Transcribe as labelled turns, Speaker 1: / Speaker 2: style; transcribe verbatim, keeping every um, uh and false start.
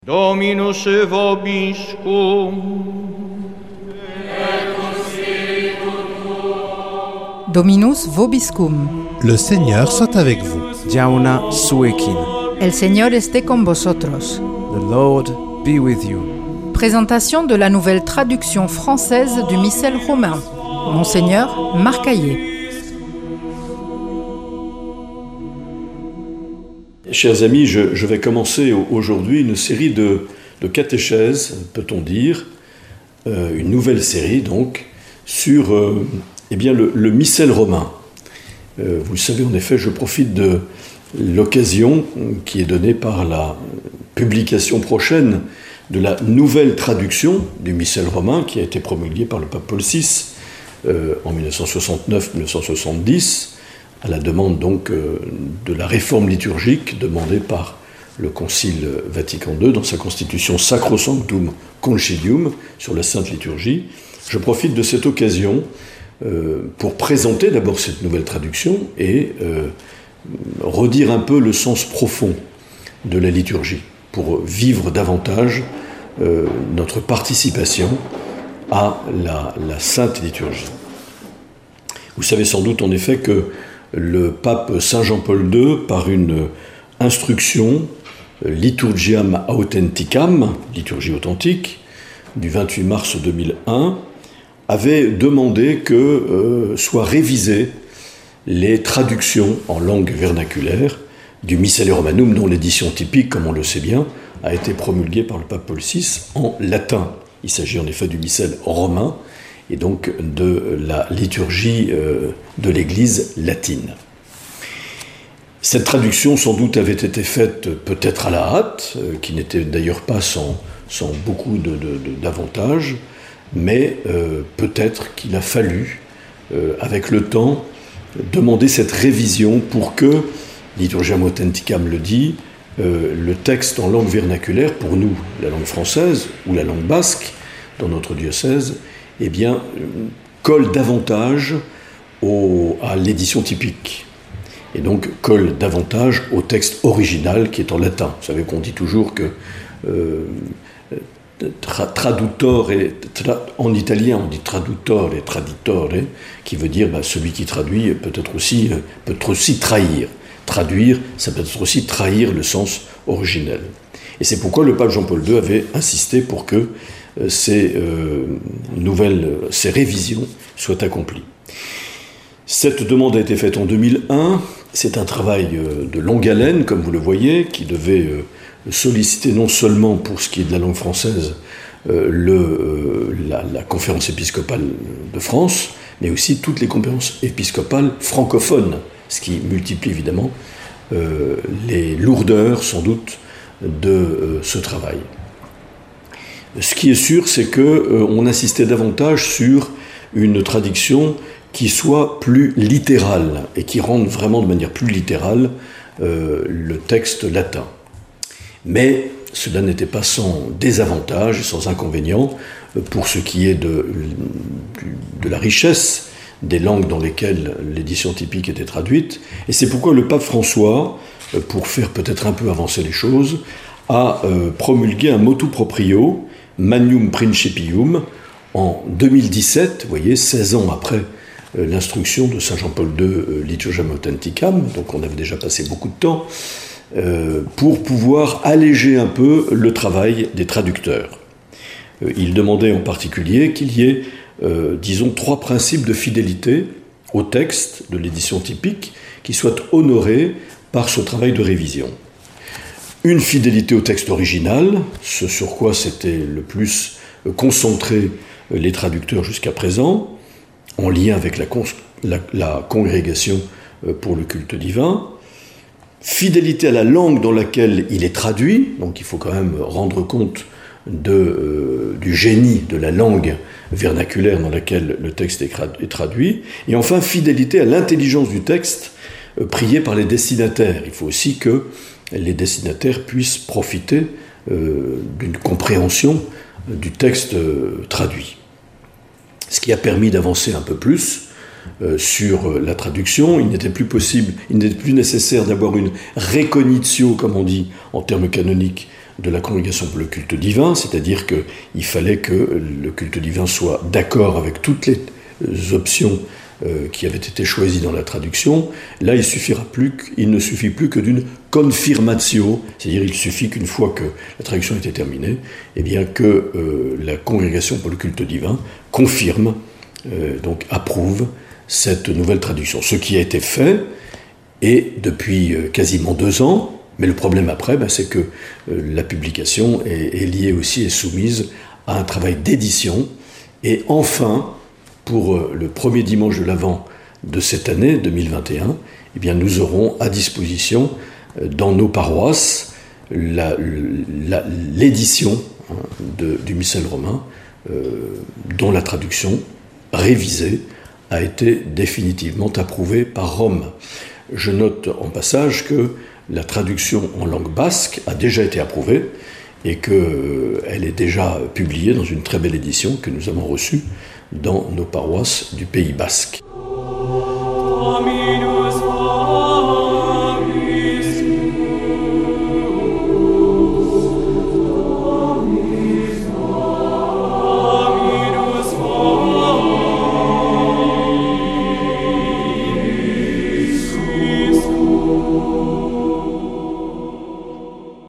Speaker 1: Dominus vobiscum.
Speaker 2: Dominus vobiscum.
Speaker 3: Le Seigneur soit avec vous.
Speaker 4: Jauna suekin.
Speaker 2: El Señor esté con vosotros.
Speaker 4: The Lord be with you.
Speaker 2: Présentation de la nouvelle traduction française du Missel romain. Monseigneur Marc Hayet.
Speaker 5: Chers amis, je, je vais commencer aujourd'hui une série de, de catéchèses, peut-on dire, euh, une nouvelle série donc, sur euh, eh bien, le, le Missel romain. Euh, vous le savez, en effet, je profite de l'occasion qui est donnée par la publication prochaine de la nouvelle traduction du Missel romain qui a été promulguée par le pape Paul six euh, en dix-neuf cent soixante-neuf dix-neuf cent soixante-dix, à la demande donc euh, de la réforme liturgique demandée par le Concile Vatican deux dans sa constitution Sacrosanctum Concilium sur la Sainte Liturgie. Je profite de cette occasion euh, pour présenter d'abord cette nouvelle traduction et euh, redire un peu le sens profond de la liturgie, pour vivre davantage euh, notre participation à la, la Sainte Liturgie. Vous savez sans doute en effet que le pape Saint Jean-Paul deux, par une instruction Liturgiam Authenticam, liturgie authentique, du vingt-huit mars deux mille un, avait demandé que euh, soient révisées les traductions en langue vernaculaire du Missale Romanum, dont l'édition typique, comme on le sait bien, a été promulguée par le pape Paul six en latin. Il s'agit en effet du Missel romain, et donc de la liturgie euh, de l'Église latine. Cette traduction, sans doute, avait été faite peut-être à la hâte, euh, qui n'était d'ailleurs pas sans, sans beaucoup de, de, de, d'avantages, mais euh, peut-être qu'il a fallu, euh, avec le temps, demander cette révision pour que, Liturgiam Authenticam le dit, euh, le texte en langue vernaculaire, pour nous, la langue française ou la langue basque, dans notre diocèse, eh bien, colle davantage au, à l'édition typique. Et donc, colle davantage au texte original qui est en latin. Vous savez qu'on dit toujours que euh, tra, traduttore, tra, en italien on dit traduttore, traditore, qui veut dire bah, celui qui traduit peut être aussi, peut être aussi trahir. Traduire, ça peut être aussi trahir le sens originel. Et c'est pourquoi le pape Jean-Paul deux avait insisté pour que ces euh, nouvelles, ces révisions soient accomplies. Cette demande a été faite en deux mille un. C'est un travail euh, de longue haleine, comme vous le voyez, qui devait euh, solliciter non seulement pour ce qui est de la langue française euh, le, euh, la, la conférence épiscopale de France, mais aussi toutes les conférences épiscopales francophones, ce qui multiplie évidemment euh, les lourdeurs, sans doute, de euh, ce travail. Ce qui est sûr, c'est qu'on euh, insistait davantage sur une traduction qui soit plus littérale et qui rende vraiment de manière plus littérale euh, le texte latin. Mais cela n'était pas sans désavantage et sans inconvénient pour ce qui est de, de la richesse des langues dans lesquelles l'édition typique était traduite. Et c'est pourquoi le pape François, pour faire peut-être un peu avancer les choses, a euh, promulgué un motu proprio, Magnum Principium, en deux mille dix-sept, vous voyez, seize ans après euh, l'instruction de Saint Jean-Paul deux, euh, Liturgiam Authenticam, donc on avait déjà passé beaucoup de temps, euh, pour pouvoir alléger un peu le travail des traducteurs. Euh, il demandait en particulier qu'il y ait, euh, disons, trois principes de fidélité au texte de l'édition typique qui soient honorés par ce travail de révision. Une fidélité au texte original, ce sur quoi s'étaient le plus concentrés les traducteurs jusqu'à présent, en lien avec la, cons- la, la congrégation pour le culte divin. Fidélité à la langue dans laquelle il est traduit, donc il faut quand même rendre compte de, euh, du génie de la langue vernaculaire dans laquelle le texte est, est traduit. Et enfin, fidélité à l'intelligence du texte euh, prié par les destinataires. Il faut aussi que les destinataires puissent profiter euh, d'une compréhension euh, du texte euh, traduit. Ce qui a permis d'avancer un peu plus euh, sur euh, la traduction. Il n'était plus possible, il n'était plus nécessaire d'avoir une recognitio, comme on dit en termes canoniques, de la Congrégation pour le culte divin, c'est-à-dire qu'il fallait que le culte divin soit d'accord avec toutes les options euh, qui avaient été choisies dans la traduction. Là, il, suffira plus, il ne suffit plus que d'une confirmatio, c'est-à-dire il suffit qu'une fois que la traduction était terminée, eh bien que euh, la Congrégation pour le culte divin confirme, euh, donc approuve cette nouvelle traduction. Ce qui a été fait, et depuis euh, quasiment deux ans, mais le problème après, ben, c'est que euh, la publication est, est liée aussi et soumise à un travail d'édition. Et enfin, pour euh, le premier dimanche de l'Avent de cette année, deux mille vingt et un, eh bien, nous aurons à disposition euh, dans nos paroisses la, la, l'édition hein, de, du missel romain, euh, dont la traduction révisée a été définitivement approuvée par Rome. Je note en passage que la traduction en langue basque a déjà été approuvée et qu'elle est déjà publiée dans une très belle édition que nous avons reçue dans nos paroisses du Pays basque. Dominus